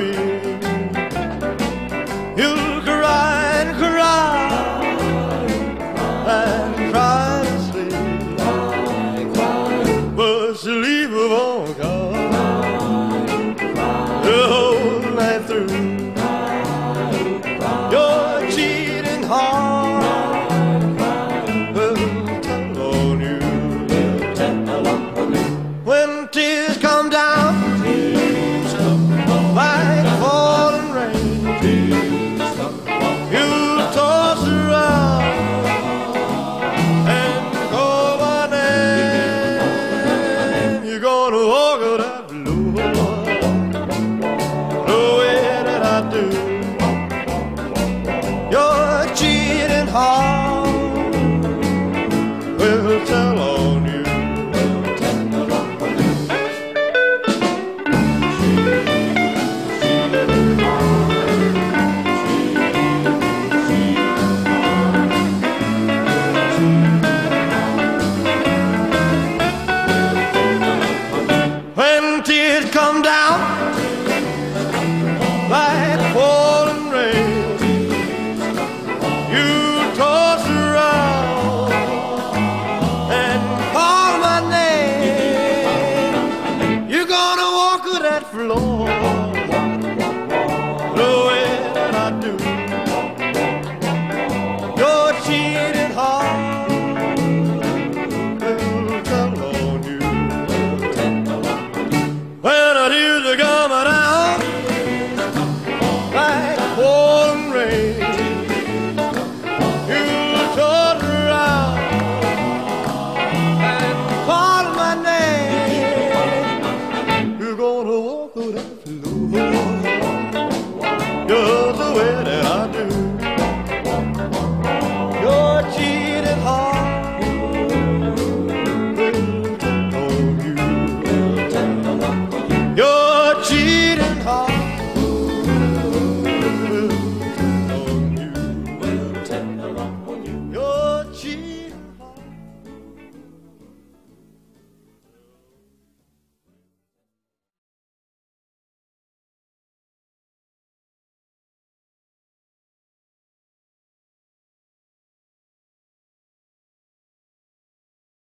will. You'll cry and cry and cry to sleep, but sleep won't come the whole night through. Your cheating heart will tell on you. When tears come down like falling rain, you toss around and call my name. You're gonna walk out that blue the way that I do. Your cheating heart will tell on you. When tears come down like falling rain, you toss around and call my name. You're gonna walk to that floor